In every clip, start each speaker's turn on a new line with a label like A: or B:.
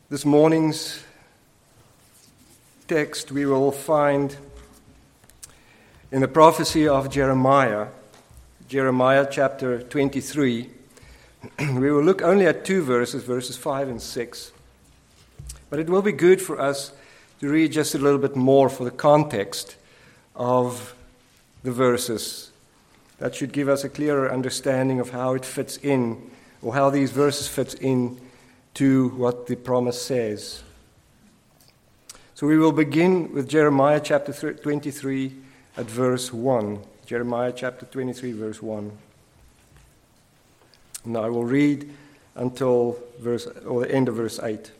A: This morning's text we will find in the prophecy of Jeremiah chapter 23. We will look only at two verses 5 and 6. But it will be good for us to read just a little bit more for the context of the verses. That should give us a clearer understanding of how it fits in, or how these verses fit in to what the promise says. So we will begin with Jeremiah chapter 23 at verse 1. Jeremiah chapter 23 verse 1. And I will read until the end of verse 8.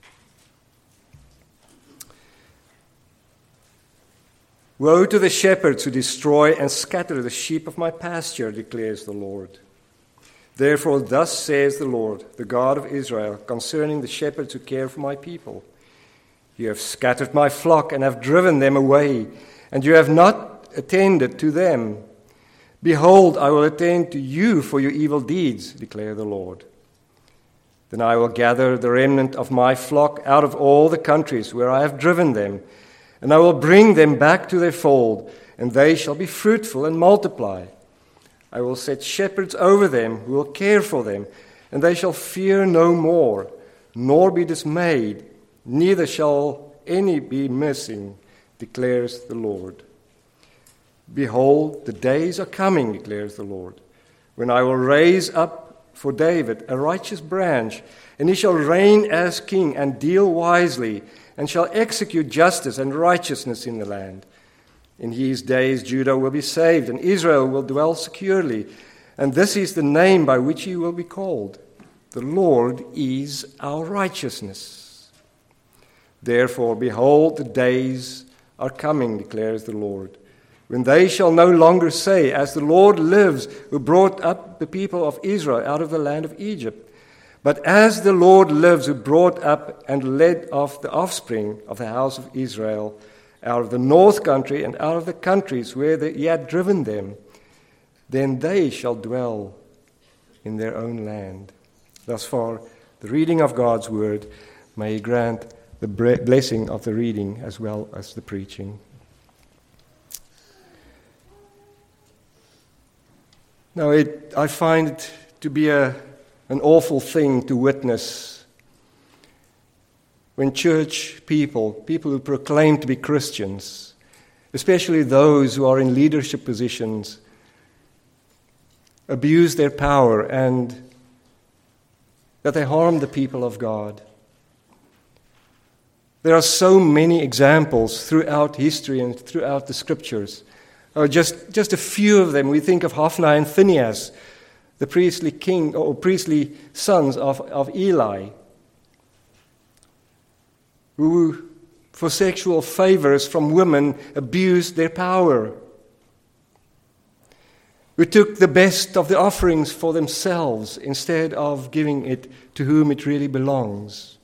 A: Woe to the shepherds who destroy and scatter the sheep of my pasture, declares the Lord. Therefore, thus says the Lord, the God of Israel, concerning the shepherds who care for my people. You have scattered my flock and have driven them away, and you have not attended to them. Behold, I will attend to you for your evil deeds, declare the Lord. Then I will gather the remnant of my flock out of all the countries where I have driven them, and I will bring them back to their fold, and they shall be fruitful and multiply. I will set shepherds over them who will care for them, and they shall fear no more, nor be dismayed, neither shall any be missing, declares the Lord. Behold, the days are coming, declares the Lord, when I will raise up for David a righteous branch, and he shall reign as king and deal wisely, and shall execute justice and righteousness in the land. In his days Judah will be saved, and Israel will dwell securely. And this is the name by which he will be called. The Lord is our righteousness. Therefore, behold, the days are coming, declares the Lord, when they shall no longer say, as the Lord lives, who brought up the people of Israel out of the land of Egypt, but as the Lord lives, who brought up and led off the offspring of the house of Israel out of the north country and out of the countries where he had driven them, then they shall dwell in their own land. Thus far, the reading of God's word. May he grant the blessing of the reading as well as the preaching. Now, I find it to be an awful thing to witness when church people who proclaim to be Christians, especially those who are in leadership positions, abuse their power and that they harm the people of God. There are so many examples throughout history and throughout the scriptures. Just a few of them. We think of Hophni and Phinehas, the priestly king or priestly sons of Eli, who, for sexual favors from women, abused their power, who took the best of the offerings for themselves instead of giving it to whom it really belongs.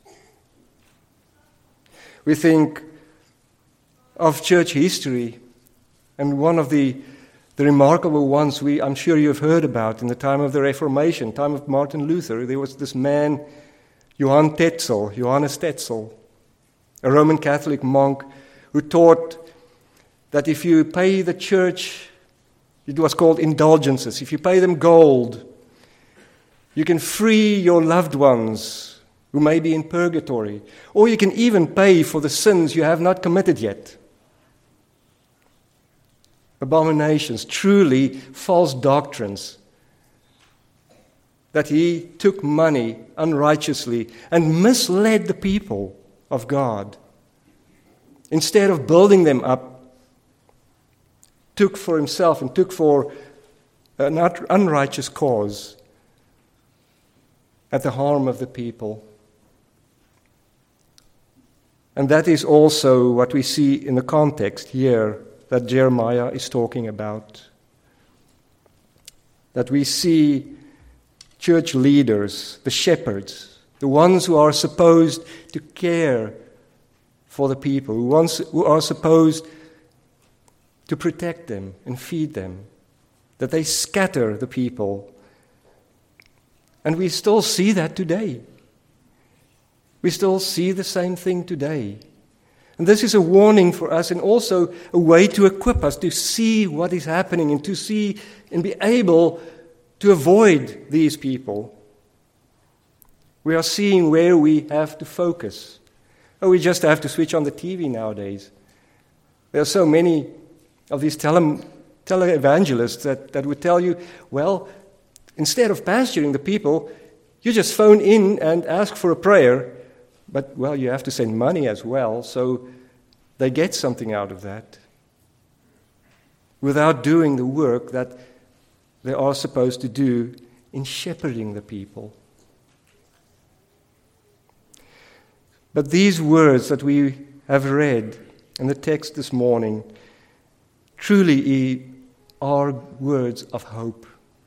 A: We think of church history, and one of the remarkable ones I'm sure you've heard about in the time of the Reformation, time of Martin Luther. There was this man, Johannes Tetzel, a Roman Catholic monk who taught that if you pay the church, it was called indulgences, if you pay them gold, you can free your loved ones who may be in purgatory, or you can even pay for the sins you have not committed yet. Abominations, truly false doctrines, that he took money unrighteously and misled the people of God. Instead of building them up, took for himself and took for an unrighteous cause at the harm of the people. And that is also what we see in the context here that Jeremiah is talking about. That we see church leaders, the shepherds, the ones who are supposed to care for the people, who are supposed to protect them and feed them, that they scatter the people And we still see that today. We still see the same thing today. And this is a warning for us and also a way to equip us to see what is happening and to see and be able to avoid these people. We are seeing where we have to focus. Oh, we just have to switch on the TV nowadays. There are so many of these televangelists that would tell you, well, instead of pastoring the people, you just phone in and ask for a prayer. But, well, you have to send money as well, so they get something out of that without doing the work that they are supposed to do in shepherding the people. But these words that we have read in the text this morning truly are words of hope.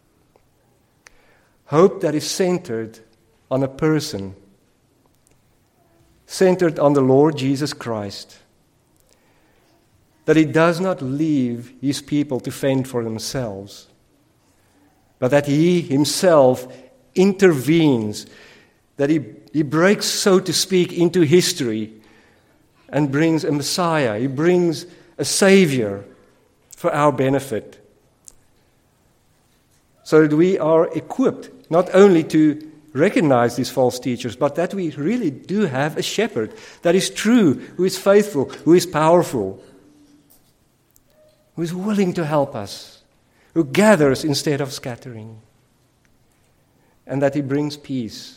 A: Hope that is centered on a person, centered on the Lord Jesus Christ, that He does not leave His people to fend for themselves, but that He Himself intervenes, that He breaks, so to speak, into history and brings a Messiah. He brings a Savior for our benefit, so that we are equipped not only to recognize these false teachers, but that we really do have a shepherd that is true, who is faithful, who is powerful, who is willing to help us, who gathers instead of scattering, and that He brings peace.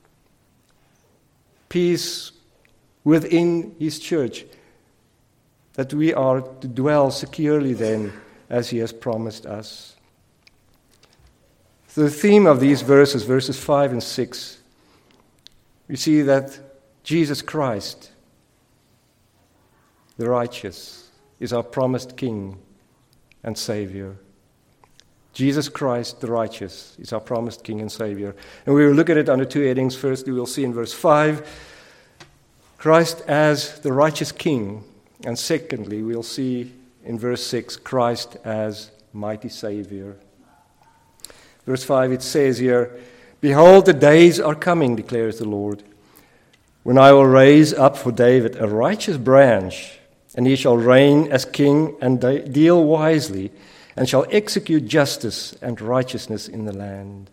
A: Peace within His church, that we are to dwell securely then as He has promised us. The theme of these verses, verses 5 and 6, we see that Jesus Christ, the righteous, is our promised King and Savior. Jesus Christ, the righteous, is our promised King and Savior. And we will look at it under two headings. First, we will see in verse 5, Christ as the righteous King. And secondly, we'll see in verse 6, Christ as mighty Savior. Verse 5, it says here, "Behold, the days are coming, declares the Lord, when I will raise up for David a righteous branch, and he shall reign as king and deal wisely, and shall execute justice and righteousness in the land."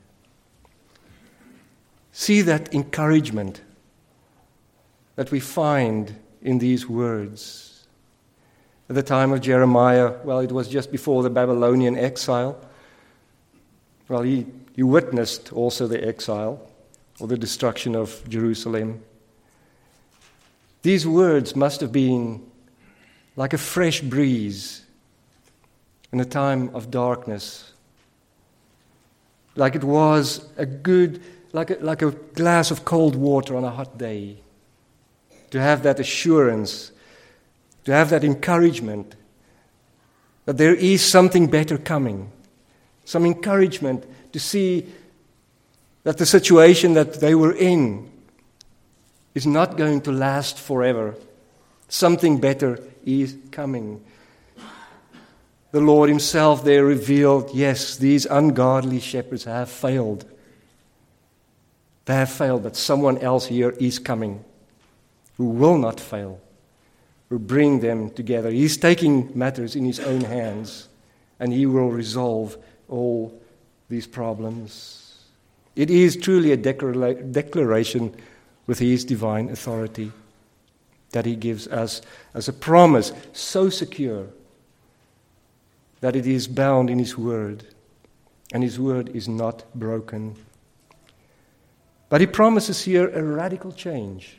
A: See that encouragement that we find in these words. At the time of Jeremiah, well, it was just before the Babylonian exile. Well, he witnessed also the exile or the destruction of Jerusalem. These words must have been like a fresh breeze in a time of darkness, like it was like a glass of cold water on a hot day. To have that assurance, to have that encouragement that there is something better coming. Some encouragement to see that the situation that they were in is not going to last forever. Something better is coming. The Lord Himself there revealed, yes, these ungodly shepherds have failed. They have failed, but someone else here is coming who will not fail, who bring them together. He's taking matters in His own hands, and He will resolve all these problems. It is truly a declaration with His divine authority that He gives us as a promise so secure that it is bound in His word, and His word is not broken. But He promises here a radical change.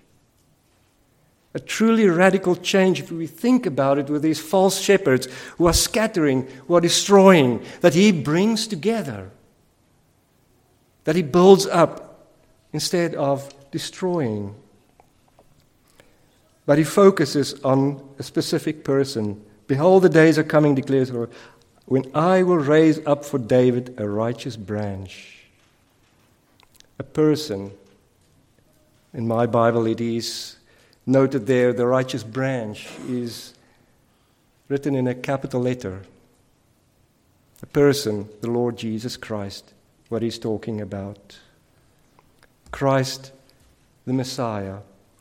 A: A truly radical change, if we think about it, with these false shepherds who are scattering, who are destroying, that He brings together, that He builds up instead of destroying. But He focuses on a specific person. "Behold, the days are coming, declares the Lord, when I will raise up for David a righteous branch." A person. In my Bible it is noted there, the righteous branch is written in a capital letter. A person, the Lord Jesus Christ, what He's talking about. Christ the Messiah.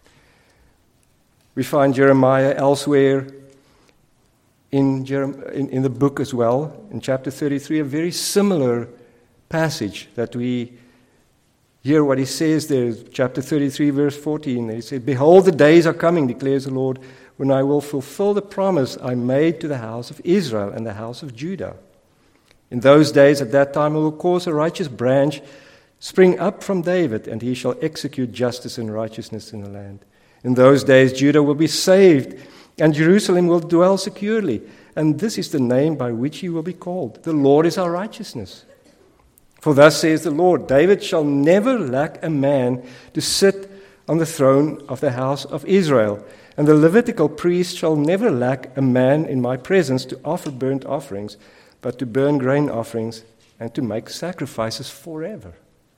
A: We find Jeremiah elsewhere in the book as well, in chapter 33, a very similar passage that we hear what he says there, chapter 33, verse 14. He said, "Behold, the days are coming, declares the Lord, when I will fulfill the promise I made to the house of Israel and the house of Judah. In those days, at that time, I will cause a righteous branch spring up from David, and he shall execute justice and righteousness in the land. In those days, Judah will be saved, and Jerusalem will dwell securely. And this is the name by which he will be called. The Lord is our righteousness. For thus says the Lord, David shall never lack a man to sit on the throne of the house of Israel, and the Levitical priest shall never lack a man in my presence to offer burnt offerings, but to burn grain offerings and to make sacrifices forever."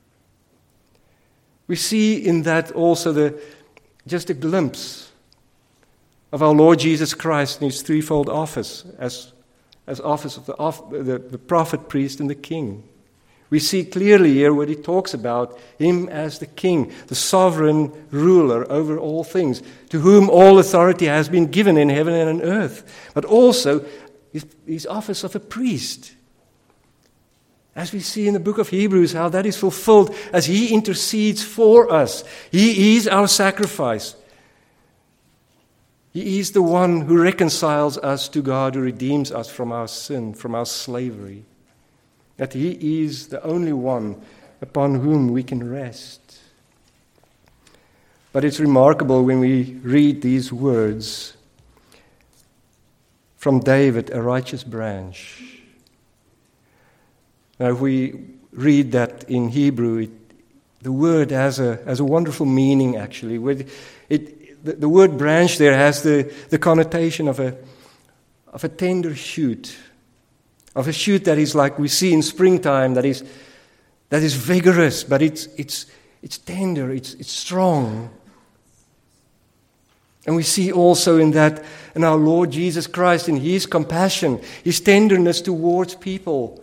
A: We see in that also just a glimpse of our Lord Jesus Christ in his threefold office as office of the prophet, priest, and the king. We see clearly here what he talks about, him as the king, the sovereign ruler over all things, to whom all authority has been given in heaven and on earth, but also his office of a priest. As we see in the book of Hebrews, how that is fulfilled as he intercedes for us. He is our sacrifice. He is the one who reconciles us to God, who redeems us from our sin, from our slavery. That he is the only one upon whom we can rest. But it's remarkable when we read these words from David, a righteous branch. Now, if we read that in Hebrew, the word has a wonderful meaning, actually. The word branch there has the connotation of a tender shoot, of a shoot that is like we see in springtime, that is vigorous, but it's tender, it's strong. And we see also in that, in our Lord Jesus Christ, in his compassion, his tenderness towards people.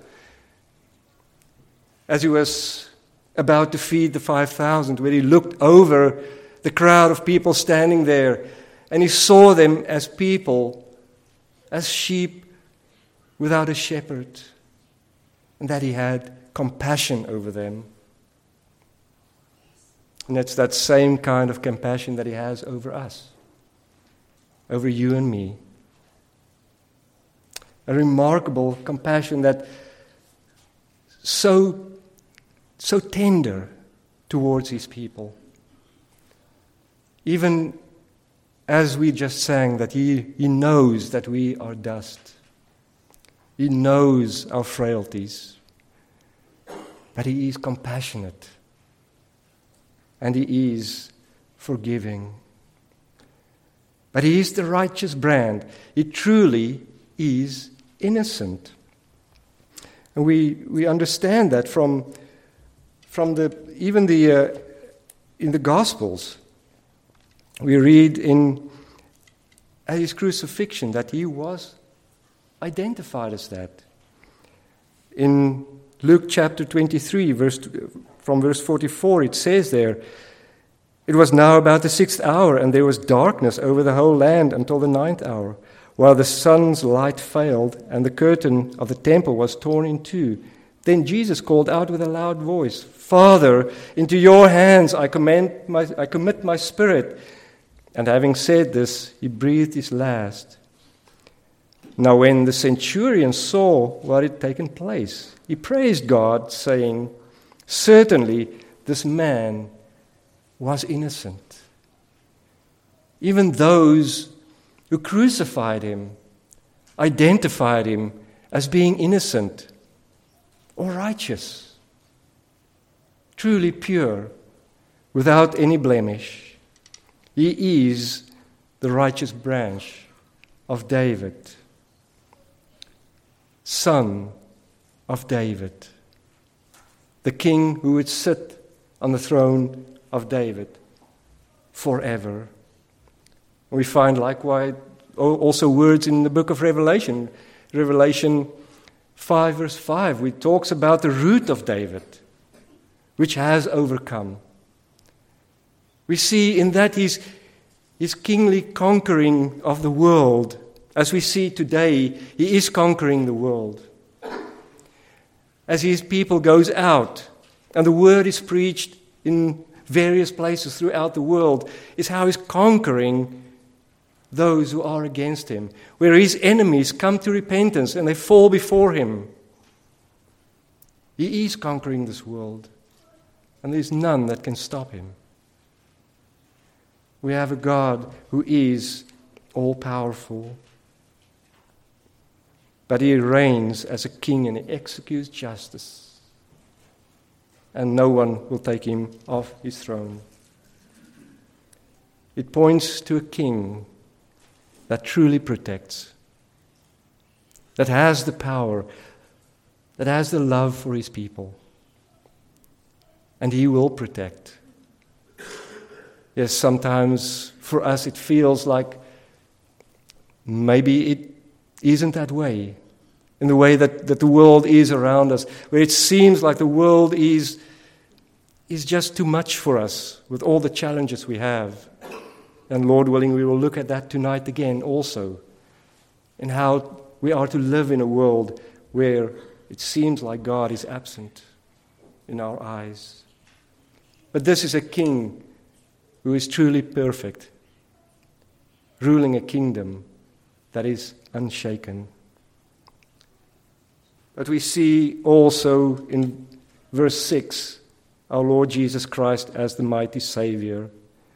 A: As he was about to feed the 5,000, where he looked over the crowd of people standing there, and he saw them as people, as sheep without a shepherd, and that he had compassion over them. And it's that same kind of compassion that he has over us, over you and me. A remarkable compassion that so tender towards his people. Even as we just sang, that he knows that we are dust. He knows our frailties. But he is compassionate. And he is forgiving. But he is the righteous brand. He truly is innocent. And we understand that from in the Gospels. We read at his crucifixion that he was identified as that. In Luke chapter 23, from verse 44, it says there, "It was now about the 6th hour, and there was darkness over the whole land until the 9th hour, while the sun's light failed, and the curtain of the temple was torn in two. Then Jesus called out with a loud voice, 'Father, into your hands I commit my spirit.' And having said this, he breathed his last. Now when the centurion saw what had taken place, he praised God, saying, 'Certainly this man was innocent.'" Even those who crucified him identified him as being innocent or righteous, truly pure, without any blemish. He is the righteous branch of David, son of David, the king who would sit on the throne of David forever. We find likewise also words in the book of Revelation, Revelation 5 verse 5, which talks about the root of David, which has overcome. We see in that his kingly conquering of the world, as we see today, he is conquering the world. As his people goes out and the word is preached in various places throughout the world, is how he's conquering those who are against him, where his enemies come to repentance and they fall before him. He is conquering this world, and there's none that can stop him. We have a God who is all-powerful, but he reigns as a king and he executes justice, and no one will take him off his throne. It points to a king that truly protects, that has the power, that has the love for his people, and he will protect. Yes, sometimes for us it feels like maybe it isn't that way, in the way that the world is around us, where it seems like the world is just too much for us with all the challenges we have. And Lord willing, we will look at that tonight again also, and how we are to live in a world where it seems like God is absent in our eyes. But this is a king who is truly perfect, ruling a kingdom that is unshaken. But we see also in verse 6 our Lord Jesus Christ as the mighty Savior.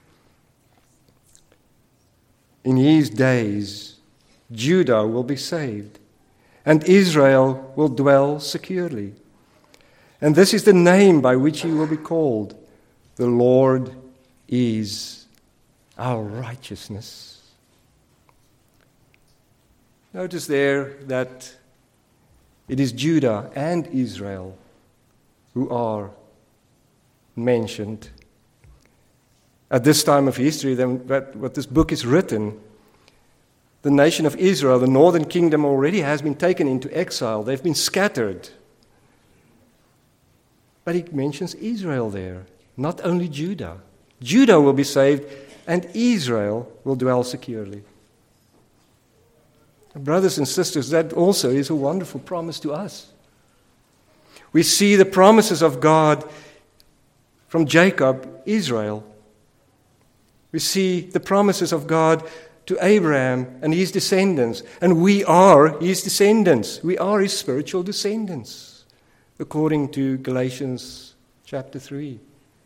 A: In his days, Judah will be saved, and Israel will dwell securely. And this is the name by which he will be called. The Lord is our righteousness. Notice there that it is Judah and Israel who are mentioned. At this time of history, what this book is written, the nation of Israel, the northern kingdom, already has been taken into exile. They've been scattered. But he mentions Israel there, not only Judah. Judah will be saved, and Israel will dwell securely. Brothers and sisters, that also is a wonderful promise to us. We see the promises of God from Jacob, Israel. We see the promises of God to Abraham and his descendants, and we are his descendants. We are his spiritual descendants, according to Galatians chapter 3.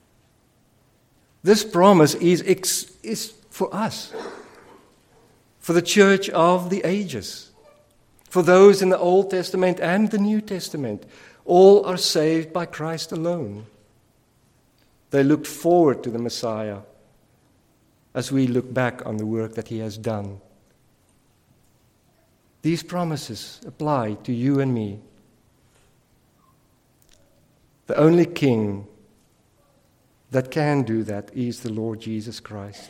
A: This promise is for us, for the church of the ages, for those in the Old Testament and the New Testament. All are saved by Christ alone. They looked forward to the Messiah as we look back on the work that he has done. These promises apply to you and me. The only king that can do that is the Lord Jesus Christ.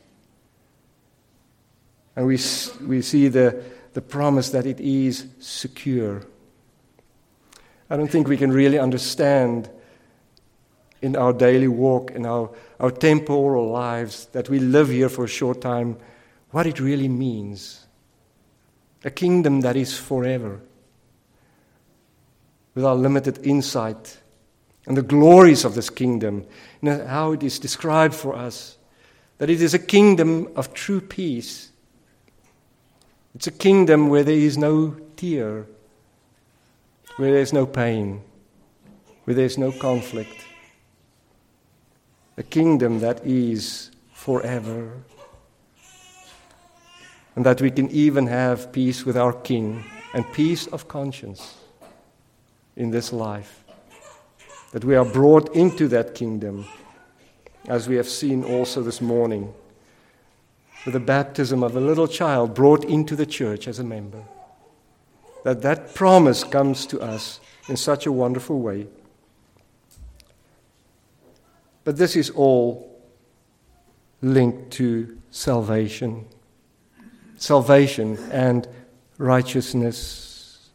A: And we see the promise that it is secure. I don't think we can really understand in our daily walk, in our temporal lives, that we live here for a short time, what it really means. A kingdom that is forever. With our limited insight and the glories of this kingdom, and how it is described for us, that it is a kingdom of true peace. It's a kingdom where there is no tear, where there is no pain, where there is no conflict. A kingdom that is forever. And that we can even have peace with our King and peace of conscience in this life. That we are brought into that kingdom, as we have seen also this morning, with the baptism of a little child brought into the church as a member. That promise comes to us in such a wonderful way. But this is all linked to salvation. Salvation and righteousness.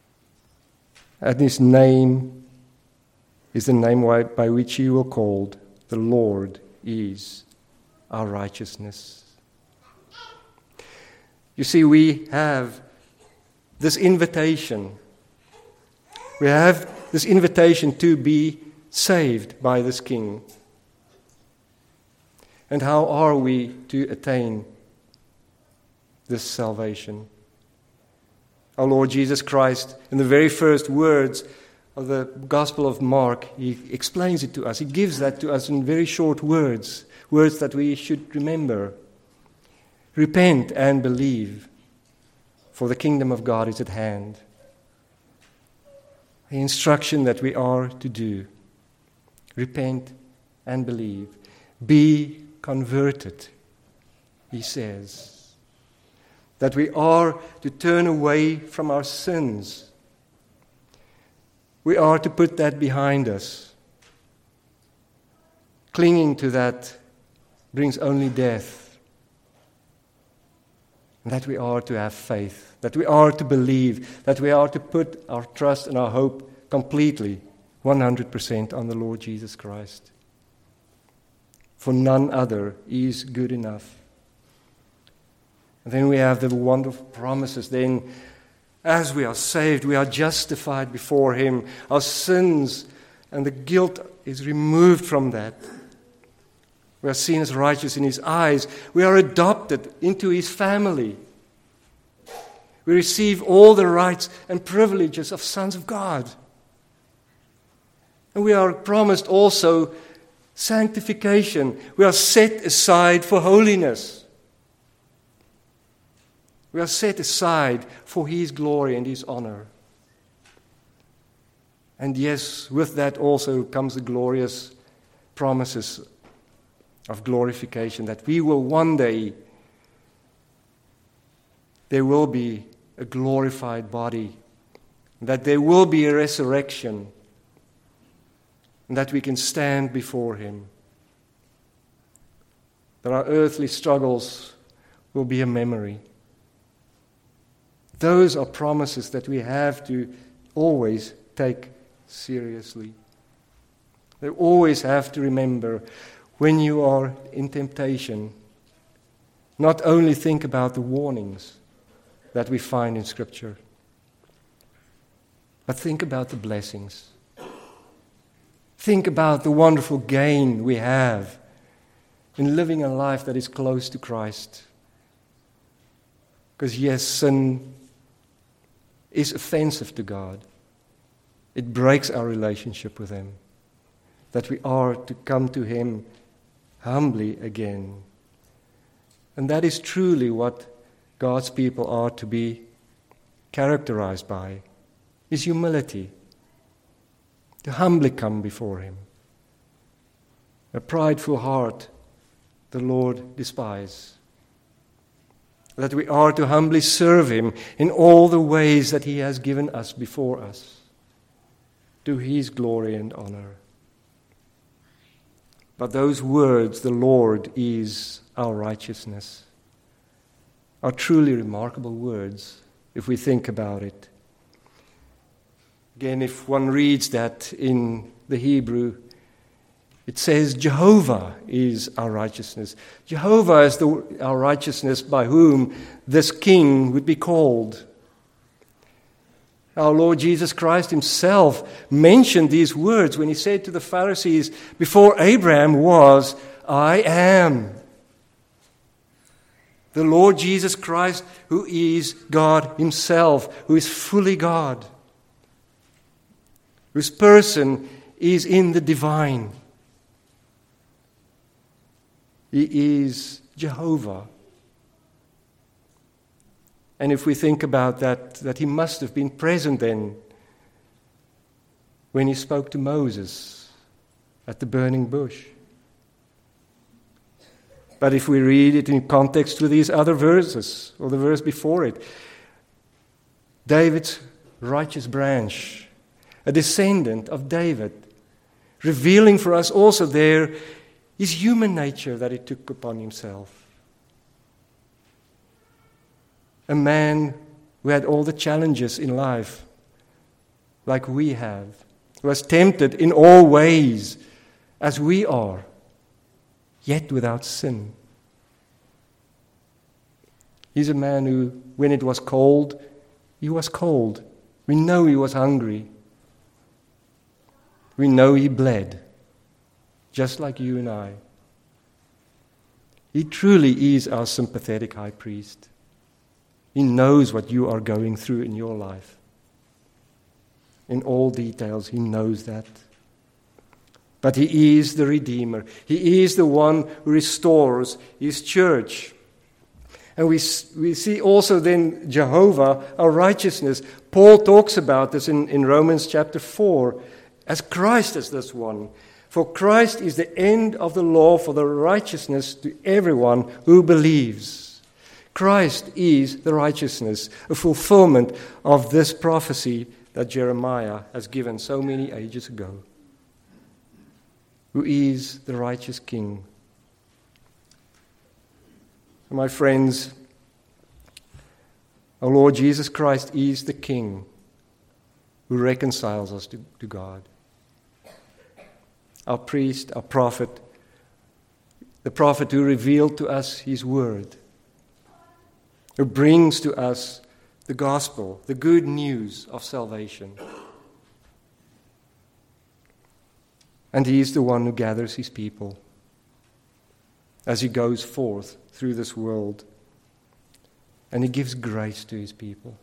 A: And his name is the name by which he will be called, The Lord is our righteousness. You see, we have this invitation. We have this invitation to be saved by this King. And how are we to attain this salvation? Our Lord Jesus Christ, in the very first words of the Gospel of Mark, he explains it to us. He gives that to us in very short words, words that we should remember. Repent and believe, for the kingdom of God is at hand. The instruction that we are to do. Repent and believe. Be converted, he says. That we are to turn away from our sins. We are to put that behind us. Clinging to that brings only death. And that we are to have faith, that we are to believe, that we are to put our trust and our hope completely, 100% on the Lord Jesus Christ. For none other is good enough. And then we have the wonderful promises. Then, as we are saved, we are justified before Him. Our sins and the guilt is removed from that. We are seen as righteous in His eyes. We are adopted into His family. We receive all the rights and privileges of sons of God. And we are promised also sanctification. We are set aside for holiness. We are set aside for His glory and His honor. And yes, with that also comes the glorious promises of glorification, that we will one day, there will be a glorified body, that there will be a resurrection, and that we can stand before Him. That our earthly struggles will be a memory. Those are promises that we have to always take seriously. We always have to remember, when you are in temptation, not only think about the warnings that we find in Scripture, but think about the blessings. Think about the wonderful gain we have in living a life that is close to Christ. Because yes, sin is offensive to God. It breaks our relationship with Him. That we are to come to Him humbly again. And that is truly what God's people are to be characterized by, is humility. To humbly come before Him. A prideful heart the Lord despises. That we are to humbly serve Him in all the ways that He has given us before us, to His glory and honor. But those words, the Lord is our righteousness, are truly remarkable words if we think about it. Again, if one reads that in the Hebrew, it says Jehovah is our righteousness. Jehovah is our righteousness by whom this King would be called. Our Lord Jesus Christ Himself mentioned these words when He said to the Pharisees, before Abraham was, I am. The Lord Jesus Christ, who is God Himself, who is fully God, whose person is in the divine. He is Jehovah. And if we think about that He must have been present then when He spoke to Moses at the burning bush. But if we read it in context with these other verses, or the verse before it, David's righteous branch, a descendant of David, revealing for us also there His human nature that He took upon Himself. A man who had all the challenges in life, like we have, who was tempted in all ways as we are, yet without sin. He's a man who, when it was cold, he was cold. We know he was hungry. We know he bled, just like you and I. He truly is our sympathetic high priest. He knows what you are going through in your life. In all details, he knows that. But he is the Redeemer. He is the one who restores his church. And we see also then Jehovah, our righteousness. Paul talks about this in Romans chapter 4, as Christ is this one. For Christ is the end of the law for the righteousness to everyone who believes. Christ is the righteousness, a fulfillment of this prophecy that Jeremiah has given so many ages ago. Who is the righteous King? My friends, our Lord Jesus Christ is the King who reconciles us to God. Our priest, our prophet, the prophet who revealed to us his word, who brings to us the gospel, the good news of salvation. And he is the one who gathers his people as he goes forth through this world. And he gives grace to his people.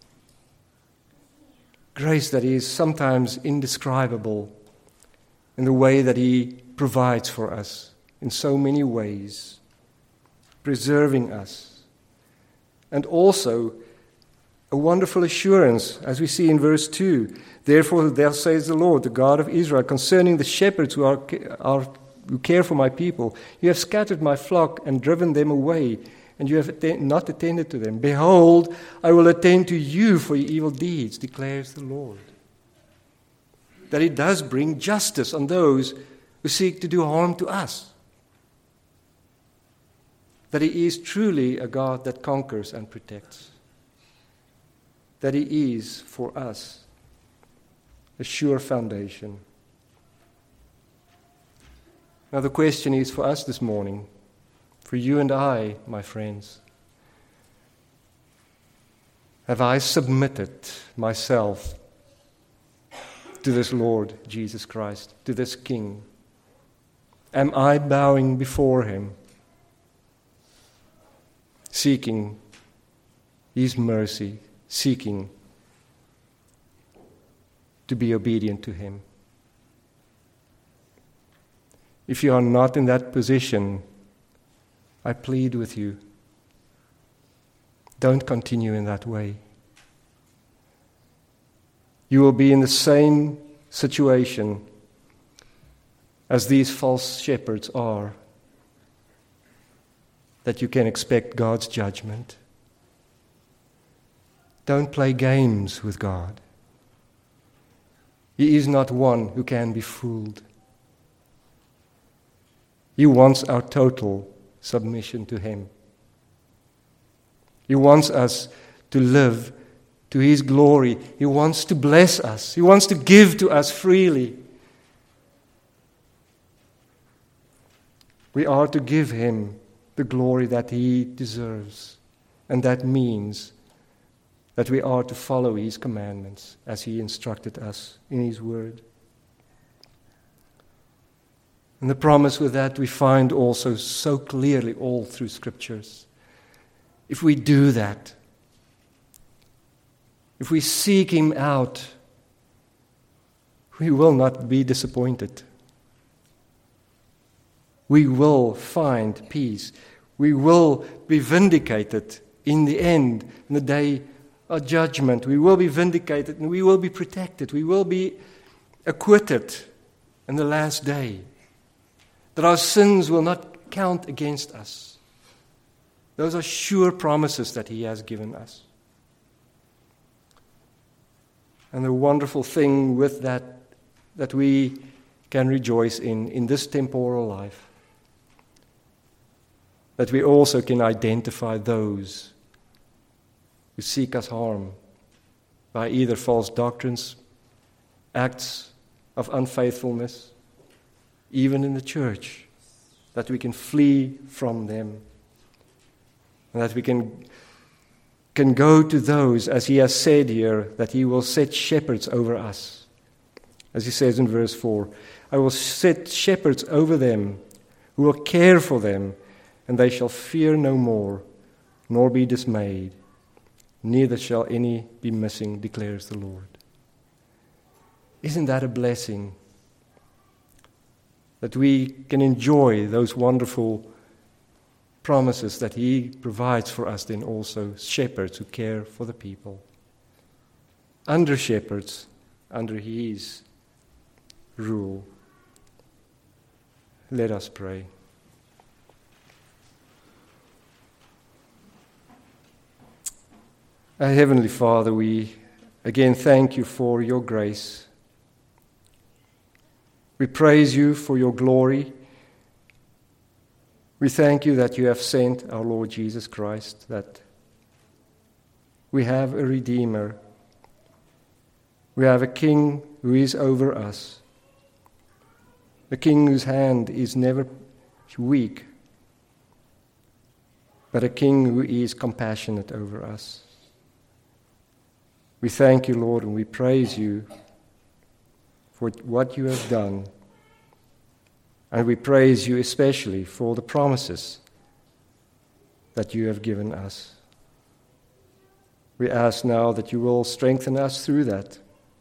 A: Grace that is sometimes indescribable in the way that he provides for us in so many ways, preserving us. And also a wonderful assurance, as we see in verse 2. Therefore, thus says the Lord, the God of Israel, concerning the shepherds who care for my people. You have scattered my flock and driven them away, and you have not attended to them. Behold, I will attend to you for your evil deeds, declares the Lord. That he does bring justice on those who seek to do harm to us. That he is truly a God that conquers and protects. That he is, for us, a sure foundation. Now the question is for us this morning, for you and I, my friends, have I submitted myself to this Lord Jesus Christ, to this King? Am I bowing before him, seeking his mercy, seeking to be obedient to him? If you are not in that position, I plead with you, don't continue in that way. You will be in the same situation as these false shepherds are, that you can expect God's judgment. Don't play games with God. He is not one who can be fooled. He wants our total submission to him. He wants us to live to his glory. He wants to bless us. He wants to give to us freely. We are to give him the glory that he deserves. And that means that we are to follow his commandments as he instructed us in his word. And the promise with that we find also so clearly all through scriptures. If we do that, if we seek him out, we will not be disappointed. We will find peace. We will be vindicated in the end, in the day of judgment. We will be vindicated and we will be protected. We will be acquitted in the last day. That our sins will not count against us. Those are sure promises that he has given us. And the wonderful thing with that we can rejoice in this temporal life, that we also can identify those who seek us harm by either false doctrines, acts of unfaithfulness, even in the church. that we can flee from them, and that we can go to those, as he has said here, that he will set shepherds over us. As he says in verse 4, I will set shepherds over them who will care for them, and they shall fear no more, nor be dismayed. Neither shall any be missing, declares the Lord. Isn't that a blessing? That we can enjoy those wonderful promises that he provides for us, then also shepherds who care for the people. Under shepherds, under his rule. Let us pray. Our Heavenly Father, we again thank you for your grace. We praise you for your glory. We thank you that you have sent our Lord Jesus Christ, that we have a Redeemer. We have a King who is over us, a King whose hand is never weak, but a King who is compassionate over us. We thank you, Lord, and we praise you for what you have done. And we praise you especially for the promises that you have given us. We ask now that you will strengthen us through that.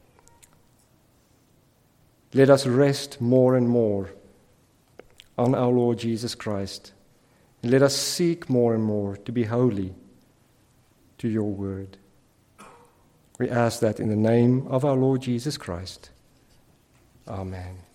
A: Let us rest more and more on our Lord Jesus Christ. And let us seek more and more to be holy to your word. We ask that in the name of our Lord Jesus Christ. Amen.